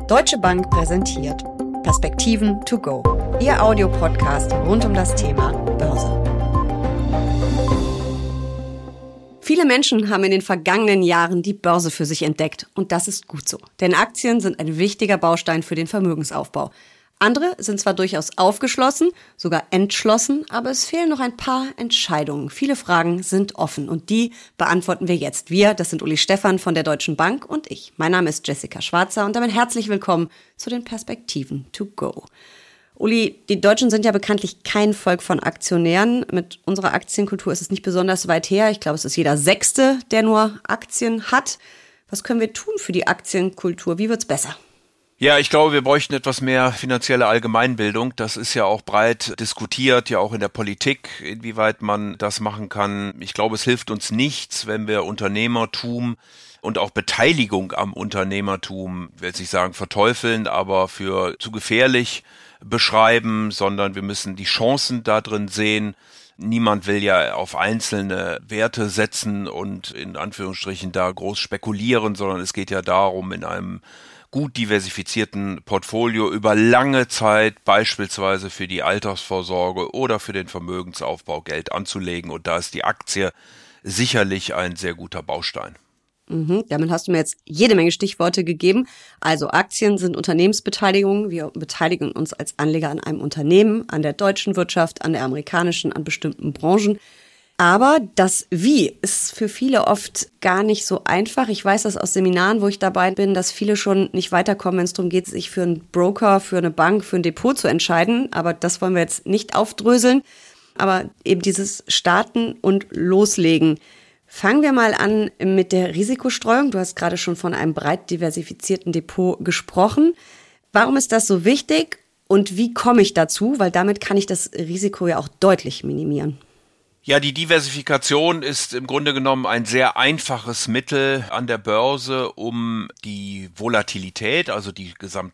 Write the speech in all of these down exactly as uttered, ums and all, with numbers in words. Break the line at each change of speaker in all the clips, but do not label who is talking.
Deutsche Bank präsentiert Perspektiven to go, Ihr Audiopodcast rund um das Thema Börse. Viele Menschen haben in den vergangenen Jahren die Börse für sich entdeckt und das ist gut so, denn Aktien sind ein wichtiger Baustein für den Vermögensaufbau. Andere sind zwar durchaus aufgeschlossen, sogar entschlossen, aber es fehlen noch ein paar Entscheidungen. Viele Fragen sind offen und die beantworten wir jetzt. Wir, das sind Uli Stephan von der Deutschen Bank und ich. Mein Name ist Jessica Schwarzer und damit herzlich willkommen zu den Perspektiven to go. Uli, die Deutschen sind ja bekanntlich kein Volk von Aktionären. Mit unserer Aktienkultur ist es nicht besonders weit her. Ich glaube, es ist jeder Sechste, der nur Aktien hat. Was können wir tun für die Aktienkultur? Wie wird's besser?
Ja, ich glaube, wir bräuchten etwas mehr finanzielle Allgemeinbildung. Das ist ja auch breit diskutiert, ja auch in der Politik, inwieweit man das machen kann. Ich glaube, es hilft uns nichts, wenn wir Unternehmertum und auch Beteiligung am Unternehmertum, ich will jetzt nicht sagen verteufeln, aber für zu gefährlich beschreiben, sondern wir müssen die Chancen da drin sehen. Niemand will ja auf einzelne Werte setzen und in Anführungsstrichen da groß spekulieren, sondern es geht ja darum, in einem gut diversifizierten Portfolio über lange Zeit beispielsweise für die Altersvorsorge oder für den Vermögensaufbau Geld anzulegen. Und da ist die Aktie sicherlich ein sehr guter Baustein.
Mhm, damit hast du mir jetzt jede Menge Stichworte gegeben. Also Aktien sind Unternehmensbeteiligungen. Wir beteiligen uns als Anleger an einem Unternehmen, an der deutschen Wirtschaft, an der amerikanischen, an bestimmten Branchen. Aber das Wie ist für viele oft gar nicht so einfach. Ich weiß das aus Seminaren, wo ich dabei bin, dass viele schon nicht weiterkommen, wenn es darum geht, sich für einen Broker, für eine Bank, für ein Depot zu entscheiden. Aber das wollen wir jetzt nicht aufdröseln. Aber eben dieses Starten und Loslegen. Fangen wir mal an mit der Risikostreuung. Du hast gerade schon von einem breit diversifizierten Depot gesprochen. Warum ist das so wichtig und wie komme ich dazu? Weil damit kann ich das Risiko ja auch deutlich minimieren.
Ja, die Diversifikation ist im Grunde genommen ein sehr einfaches Mittel an der Börse, um die Volatilität, also die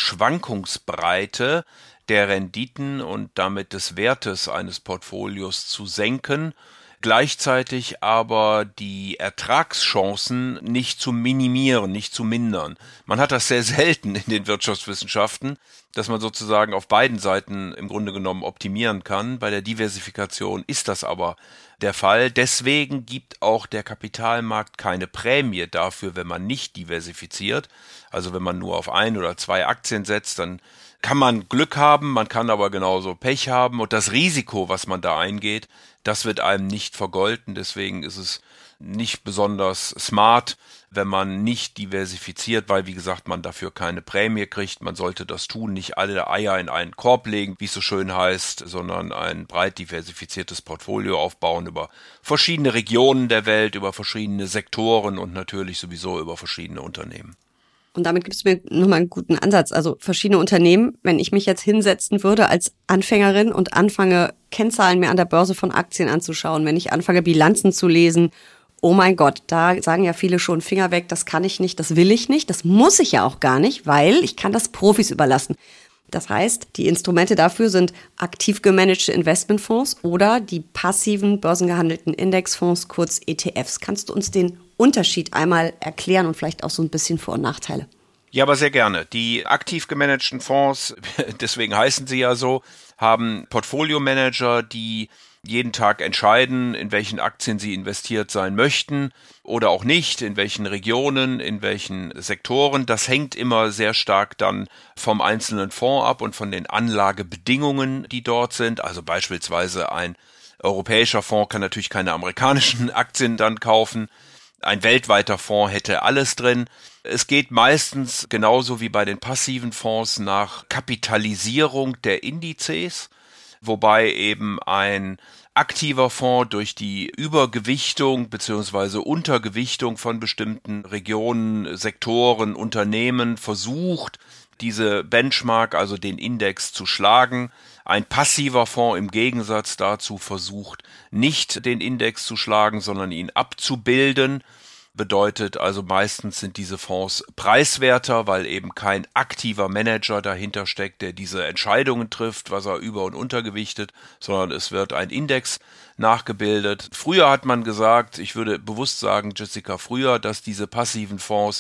Gesamtschwankungsbreite der Renditen und damit des Wertes eines Portfolios zu senken, gleichzeitig aber die Ertragschancen nicht zu minimieren, nicht zu mindern. Man hat das sehr selten in den Wirtschaftswissenschaften, dass man sozusagen auf beiden Seiten im Grunde genommen optimieren kann. Bei der Diversifikation ist das aber der Fall. Deswegen gibt auch der Kapitalmarkt keine Prämie dafür, wenn man nicht diversifiziert. Also wenn man nur auf ein oder zwei Aktien setzt, dann kann man Glück haben, man kann aber genauso Pech haben und das Risiko, was man da eingeht, das wird einem nicht vergolten. Deswegen ist es nicht besonders smart, wenn man nicht diversifiziert, weil, wie gesagt, man dafür keine Prämie kriegt. Man sollte das tun, nicht alle Eier in einen Korb legen, wie es so schön heißt, sondern ein breit diversifiziertes Portfolio aufbauen über verschiedene Regionen der Welt, über verschiedene Sektoren und natürlich sowieso über verschiedene Unternehmen.
Und damit gibst du mir nochmal einen guten Ansatz. Also verschiedene Unternehmen, wenn ich mich jetzt hinsetzen würde als Anfängerin und anfange, Kennzahlen mir an der Börse von Aktien anzuschauen, wenn ich anfange, Bilanzen zu lesen, oh mein Gott, da sagen ja viele schon, Finger weg, das kann ich nicht, das will ich nicht, das muss ich ja auch gar nicht, weil ich kann das Profis überlassen. Das heißt, die Instrumente dafür sind aktiv gemanagte Investmentfonds oder die passiven börsengehandelten Indexfonds, kurz E T Fs. Kannst du uns den Unterschied einmal erklären und vielleicht auch so ein bisschen Vor- und Nachteile?
Ja, aber sehr gerne. Die aktiv gemanagten Fonds, deswegen heißen sie ja so, haben Portfolio-Manager, die jeden Tag entscheiden, in welchen Aktien sie investiert sein möchten oder auch nicht, in welchen Regionen, in welchen Sektoren. Das hängt immer sehr stark dann vom einzelnen Fonds ab und von den Anlagebedingungen, die dort sind. Also beispielsweise ein europäischer Fonds kann natürlich keine amerikanischen Aktien dann kaufen. Ein weltweiter Fonds hätte alles drin. Es geht meistens genauso wie bei den passiven Fonds nach Kapitalisierung der Indizes, wobei eben ein aktiver Fonds durch die Übergewichtung bzw. Untergewichtung von bestimmten Regionen, Sektoren, Unternehmen versucht, diese Benchmark, also den Index, zu schlagen. Ein passiver Fonds im Gegensatz dazu versucht, nicht den Index zu schlagen, sondern ihn abzubilden. Bedeutet also, meistens sind diese Fonds preiswerter, weil eben kein aktiver Manager dahinter steckt, der diese Entscheidungen trifft, was er über- und untergewichtet, sondern es wird ein Index nachgebildet. Früher hat man gesagt, ich würde bewusst sagen, Jessica, früher, dass diese passiven Fonds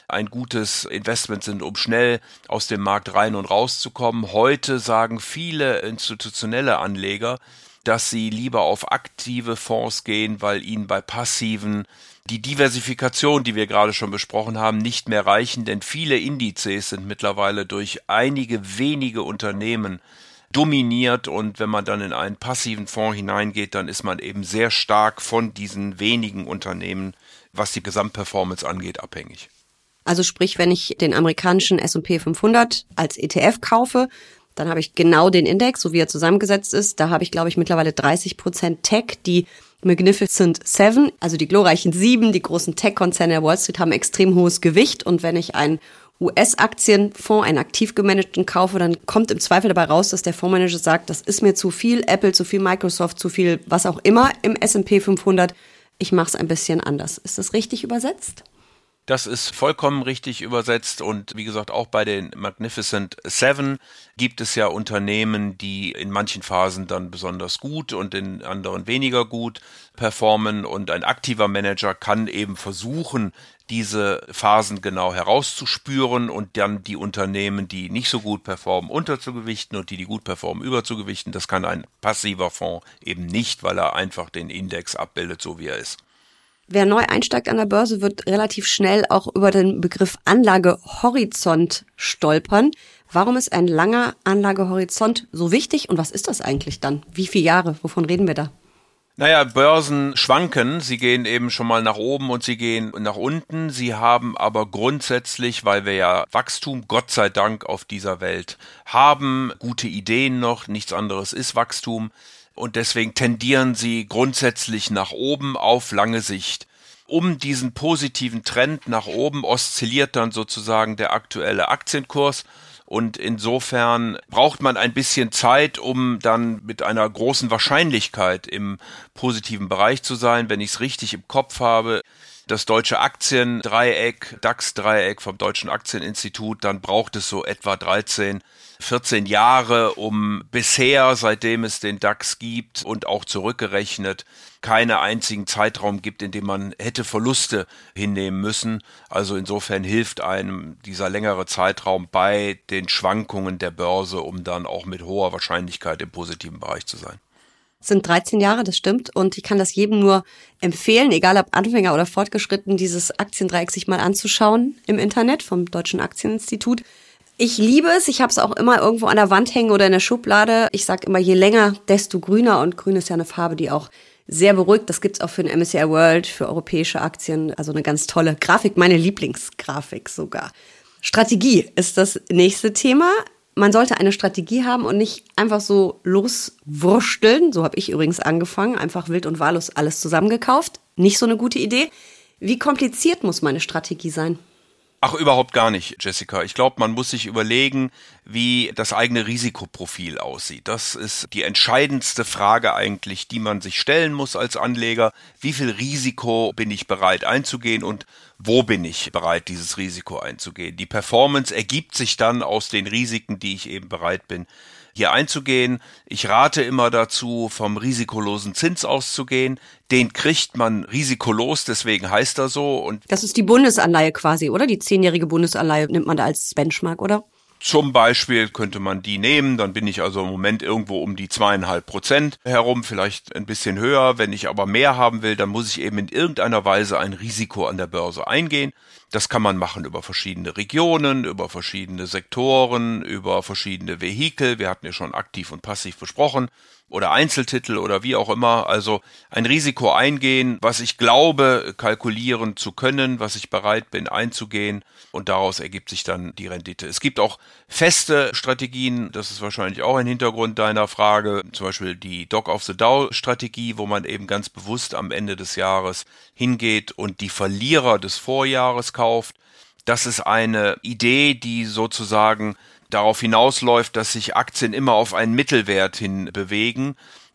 ein gutes Investment sind, um schnell aus dem Markt rein und rauszukommen. Heute sagen viele institutionelle Anleger, dass sie lieber auf aktive Fonds gehen, weil ihnen bei passiven die Diversifikation, die wir gerade schon besprochen haben, nicht mehr reichen, denn viele Indizes sind mittlerweile durch einige wenige Unternehmen dominiert und wenn man dann in einen passiven Fonds hineingeht, dann ist man eben sehr stark von diesen wenigen Unternehmen, was die Gesamtperformance angeht, abhängig.
Also sprich, wenn ich den amerikanischen S und P fünfhundert als E T F kaufe, dann habe ich genau den Index, so wie er zusammengesetzt ist. Da habe ich, glaube ich, mittlerweile dreißig Prozent Tech. Die Magnificent Seven, also die glorreichen Sieben, die großen Tech-Konzerne der Wall Street, haben extrem hohes Gewicht. Und wenn ich einen U S-Aktienfonds, einen aktiv gemanagten kaufe, dann kommt im Zweifel dabei raus, dass der Fondsmanager sagt, das ist mir zu viel Apple, zu viel Microsoft, zu viel was auch immer im S und P fünfhundert. Ich mache es ein bisschen anders. Ist das richtig übersetzt?
Das ist vollkommen richtig übersetzt und wie gesagt, auch bei den Magnificent Seven gibt es ja Unternehmen, die in manchen Phasen dann besonders gut und in anderen weniger gut performen und ein aktiver Manager kann eben versuchen, diese Phasen genau herauszuspüren und dann die Unternehmen, die nicht so gut performen, unterzugewichten und die, die gut performen, überzugewichten. Das kann ein passiver Fonds eben nicht, weil er einfach den Index abbildet, so wie er ist.
Wer neu einsteigt an der Börse, wird relativ schnell auch über den Begriff Anlagehorizont stolpern. Warum ist ein langer Anlagehorizont so wichtig und was ist das eigentlich dann? Wie viele Jahre? Wovon reden wir da?
Naja, Börsen schwanken. Sie gehen eben schon mal nach oben und sie gehen nach unten. Sie haben aber grundsätzlich, weil wir ja Wachstum, Gott sei Dank, auf dieser Welt haben, gute Ideen noch, nichts anderes ist Wachstum. Und deswegen tendieren sie grundsätzlich nach oben auf lange Sicht. Um diesen positiven Trend nach oben oszilliert dann sozusagen der aktuelle Aktienkurs. Und insofern braucht man ein bisschen Zeit, um dann mit einer großen Wahrscheinlichkeit im positiven Bereich zu sein. Wenn ich es richtig im Kopf habe, das deutsche Aktiendreieck, DAX-Dreieck vom Deutschen Aktieninstitut, dann braucht es so etwa dreizehn, vierzehn Jahre, um bisher, seitdem es den DAX gibt und auch zurückgerechnet, keinen einzigen Zeitraum gibt, in dem man hätte Verluste hinnehmen müssen. Also insofern hilft einem dieser längere Zeitraum bei den Schwankungen der Börse, um dann auch mit hoher Wahrscheinlichkeit im positiven Bereich zu sein.
Es sind dreizehn Jahre, das stimmt. Und ich kann das jedem nur empfehlen, egal ob Anfänger oder fortgeschritten, dieses Aktiendreieck sich mal anzuschauen im Internet vom Deutschen Aktieninstitut. Ich liebe es, ich habe es auch immer irgendwo an der Wand hängen oder in der Schublade. Ich sage immer, je länger, desto grüner. Und grün ist ja eine Farbe, die auch sehr beruhigt. Das gibt's auch für den M S C I World, für europäische Aktien. Also eine ganz tolle Grafik, meine Lieblingsgrafik sogar. Strategie ist das nächste Thema. Man sollte eine Strategie haben und nicht einfach so loswursteln. So habe ich übrigens angefangen, einfach wild und wahllos alles zusammengekauft. Nicht so eine gute Idee. Wie kompliziert muss meine Strategie sein?
Ach, überhaupt gar nicht, Jessica. Ich glaube, man muss sich überlegen, wie das eigene Risikoprofil aussieht. Das ist die entscheidendste Frage eigentlich, die man sich stellen muss als Anleger. Wie viel Risiko bin ich bereit einzugehen und wo bin ich bereit, dieses Risiko einzugehen? Die Performance ergibt sich dann aus den Risiken, die ich eben bereit bin, hier einzugehen. Ich rate immer dazu, vom risikolosen Zins auszugehen. Den kriegt man risikolos, deswegen heißt er so. Und
das ist die Bundesanleihe quasi, oder? Die zehnjährige Bundesanleihe nimmt man da als Benchmark, oder?
Zum Beispiel könnte man die nehmen, dann bin ich also im Moment irgendwo um die zweieinhalb Prozent herum, vielleicht ein bisschen höher. Wenn ich aber mehr haben will, dann muss ich eben in irgendeiner Weise ein Risiko an der Börse eingehen. Das kann man machen über verschiedene Regionen, über verschiedene Sektoren, über verschiedene Vehikel. Wir hatten ja schon aktiv und passiv besprochen. Oder Einzeltitel oder wie auch immer. Also ein Risiko eingehen, was ich glaube, kalkulieren zu können, was ich bereit bin einzugehen. Und daraus ergibt sich dann die Rendite. Es gibt auch feste Strategien, das ist wahrscheinlich auch ein Hintergrund deiner Frage, zum Beispiel die Dog of the Dow-Strategie, wo man eben ganz bewusst am Ende des Jahres hingeht und die Verlierer des Vorjahres kauft. Das ist eine Idee, die sozusagen darauf hinausläuft, dass sich Aktien immer auf einen Mittelwert hin bewegen.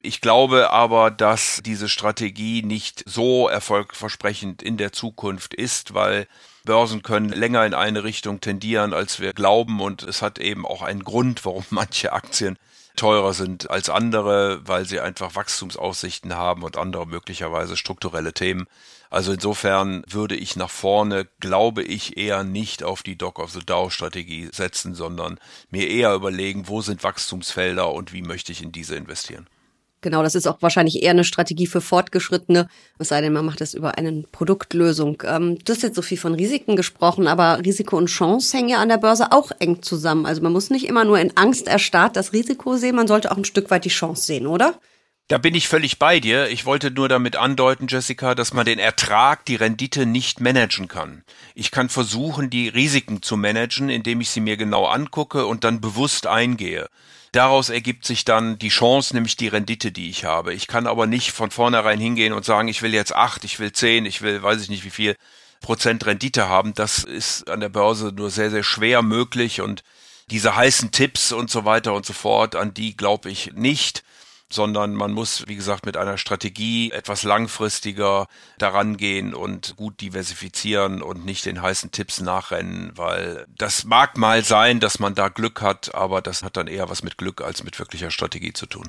Ich glaube aber, dass diese Strategie nicht so erfolgversprechend in der Zukunft ist, weil Börsen können länger in eine Richtung tendieren, als wir glauben, und es hat eben auch einen Grund, warum manche Aktien teurer sind als andere, weil sie einfach Wachstumsaussichten haben und andere möglicherweise strukturelle Themen. Also insofern würde ich nach vorne, glaube ich, eher nicht auf die Dog of the Dow Strategie setzen, sondern mir eher überlegen, wo sind Wachstumsfelder und wie möchte ich in diese investieren.
Genau, das ist auch wahrscheinlich eher eine Strategie für Fortgeschrittene, es sei denn, man macht das über eine Produktlösung. Ähm, du hast jetzt so viel von Risiken gesprochen, aber Risiko und Chance hängen ja an der Börse auch eng zusammen. Also man muss nicht immer nur in Angst erstarrt das Risiko sehen, man sollte auch ein Stück weit die Chance sehen, oder?
Da bin ich völlig bei dir. Ich wollte nur damit andeuten, Jessica, dass man den Ertrag, die Rendite nicht managen kann. Ich kann versuchen, die Risiken zu managen, indem ich sie mir genau angucke und dann bewusst eingehe. Daraus ergibt sich dann die Chance, nämlich die Rendite, die ich habe. Ich kann aber nicht von vornherein hingehen und sagen, ich will jetzt acht, ich will zehn, ich will, weiß ich nicht wie viel Prozent Rendite haben. Das ist an der Börse nur sehr, sehr schwer möglich, und diese heißen Tipps und so weiter und so fort, an die glaube ich nicht, sondern man muss, wie gesagt, mit einer Strategie etwas langfristiger daran gehen und gut diversifizieren und nicht den heißen Tipps nachrennen, weil das mag mal sein, dass man da Glück hat, aber das hat dann eher was mit Glück als mit wirklicher Strategie zu tun.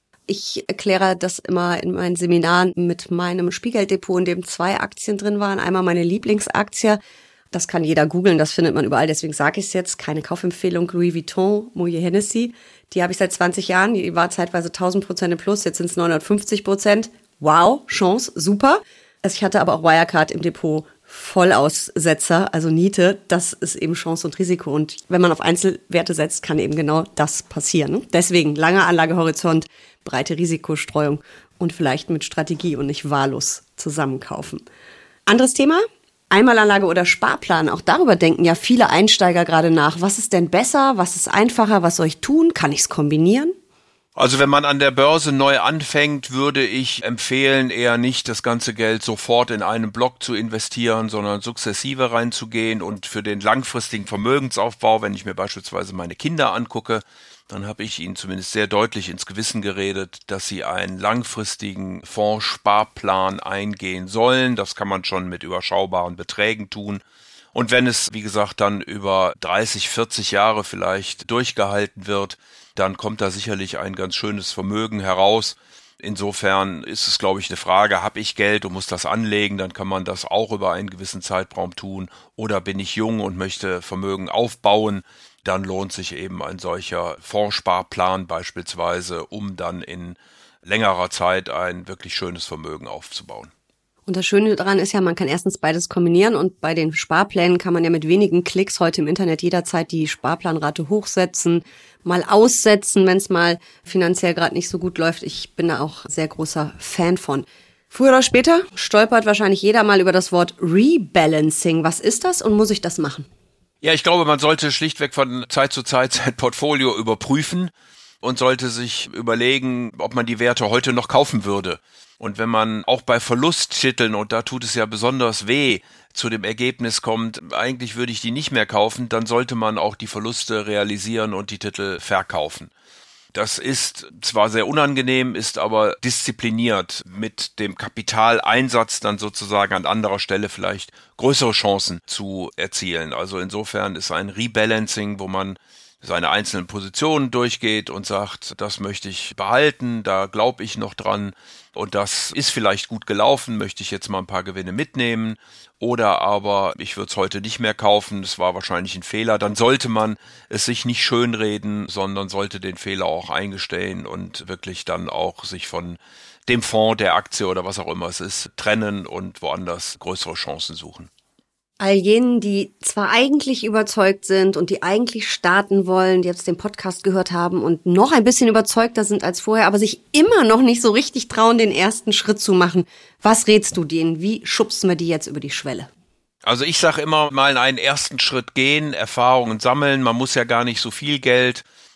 Ich erkläre das immer in meinen Seminaren mit meinem Spielgelddepot, in dem zwei Aktien drin waren. Einmal meine Lieblingsaktie. Das kann jeder googeln, das findet man überall, deswegen sage ich es jetzt. Keine Kaufempfehlung, Louis Vuitton, Moet Hennessy. Die habe ich seit zwanzig Jahren, die war zeitweise tausend Prozent im Plus, jetzt sind es neunhundertfünfzig Prozent. Wow, Chance, super. Ich hatte aber auch Wirecard im Depot, Vollaussetzer, also Niete. Das ist eben Chance und Risiko. Und wenn man auf Einzelwerte setzt, kann eben genau das passieren. Deswegen langer Anlagehorizont, breite Risikostreuung und vielleicht mit Strategie und nicht wahllos zusammenkaufen. Anderes Thema? Einmalanlage oder Sparplan, auch darüber denken ja viele Einsteiger gerade nach. Was ist denn besser? Was ist einfacher? Was soll ich tun? Kann ich es kombinieren?
Also wenn man an der Börse neu anfängt, würde ich empfehlen, eher nicht das ganze Geld sofort in einen Block zu investieren, sondern sukzessive reinzugehen, und für den langfristigen Vermögensaufbau, wenn ich mir beispielsweise meine Kinder angucke, dann habe ich ihnen zumindest sehr deutlich ins Gewissen geredet, dass sie einen langfristigen Fondssparplan eingehen sollen. Das kann man schon mit überschaubaren Beträgen tun. Und wenn es, wie gesagt, dann über dreißig, vierzig Jahre vielleicht durchgehalten wird, dann kommt da sicherlich ein ganz schönes Vermögen heraus. Insofern ist es, glaube ich, eine Frage, habe ich Geld und muss das anlegen, dann kann man das auch über einen gewissen Zeitraum tun. Oder bin ich jung und möchte Vermögen aufbauen, dann lohnt sich eben ein solcher Fondssparplan beispielsweise, um dann in längerer Zeit ein wirklich schönes Vermögen aufzubauen.
Und das Schöne daran ist ja, man kann erstens beides kombinieren, und bei den Sparplänen kann man ja mit wenigen Klicks heute im Internet jederzeit die Sparplanrate hochsetzen, mal aussetzen, wenn es mal finanziell gerade nicht so gut läuft. Ich bin da auch sehr großer Fan von. Früher oder später stolpert wahrscheinlich jeder mal über das Wort Rebalancing. Was ist das und muss ich das machen?
Ja, ich glaube, man sollte schlichtweg von Zeit zu Zeit sein Portfolio überprüfen und sollte sich überlegen, ob man die Werte heute noch kaufen würde. Und wenn man auch bei Verlusttiteln, und da tut es ja besonders weh, zu dem Ergebnis kommt, eigentlich würde ich die nicht mehr kaufen, dann sollte man auch die Verluste realisieren und die Titel verkaufen. Das ist zwar sehr unangenehm, ist aber diszipliniert, mit dem Kapitaleinsatz dann sozusagen an anderer Stelle vielleicht größere Chancen zu erzielen. Also insofern ist ein Rebalancing, wo man seine einzelnen Positionen durchgeht und sagt, das möchte ich behalten, da glaube ich noch dran und das ist vielleicht gut gelaufen, möchte ich jetzt mal ein paar Gewinne mitnehmen, oder aber ich würde es heute nicht mehr kaufen, das war wahrscheinlich ein Fehler. Dann sollte man es sich nicht schönreden, sondern sollte den Fehler auch eingestehen und wirklich dann auch sich von dem Fonds, der Aktie oder was auch immer es ist, trennen und woanders größere Chancen suchen.
All jenen, die zwar eigentlich überzeugt sind und die eigentlich starten wollen, die jetzt den Podcast gehört haben und noch ein bisschen überzeugter sind als vorher, aber sich immer noch nicht so richtig trauen, den ersten Schritt zu machen. Was rätst du denen? Wie schubsen wir die jetzt über die Schwelle?
Also ich sage immer, mal einen ersten Schritt gehen, Erfahrungen sammeln. Man muss ja gar nicht so viel Geld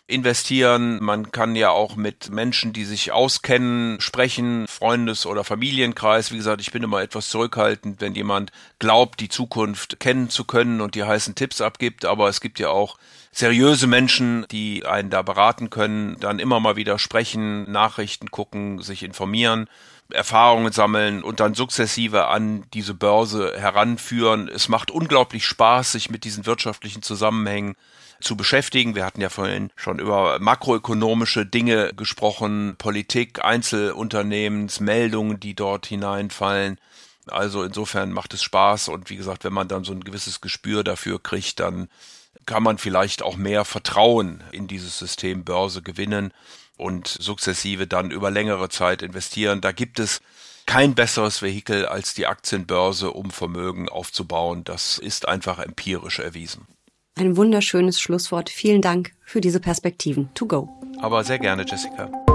investieren. Man kann ja auch mit Menschen, die sich auskennen, sprechen, Freundes- oder Familienkreis. Wie gesagt, ich bin immer etwas zurückhaltend, wenn jemand glaubt, die Zukunft kennen zu können und die heißen Tipps abgibt. Aber es gibt ja auch seriöse Menschen, die einen da beraten können, dann immer mal wieder sprechen, Nachrichten gucken, sich informieren, Erfahrungen sammeln und dann sukzessive an diese Börse heranführen. Es macht unglaublich Spaß, sich mit diesen wirtschaftlichen Zusammenhängen zu beschäftigen. Wir hatten ja vorhin schon über makroökonomische Dinge gesprochen, Politik, Einzelunternehmensmeldungen, die dort hineinfallen. Also insofern macht es Spaß und wie gesagt, wenn man dann so ein gewisses Gespür dafür kriegt, dann kann man vielleicht auch mehr Vertrauen in dieses System Börse gewinnen und sukzessive dann über längere Zeit investieren. Da gibt es kein besseres Vehikel als die Aktienbörse, um Vermögen aufzubauen. Das ist einfach empirisch erwiesen.
Ein wunderschönes Schlusswort. Vielen Dank für diese Perspektiven. To go.
Aber sehr gerne, Jessica.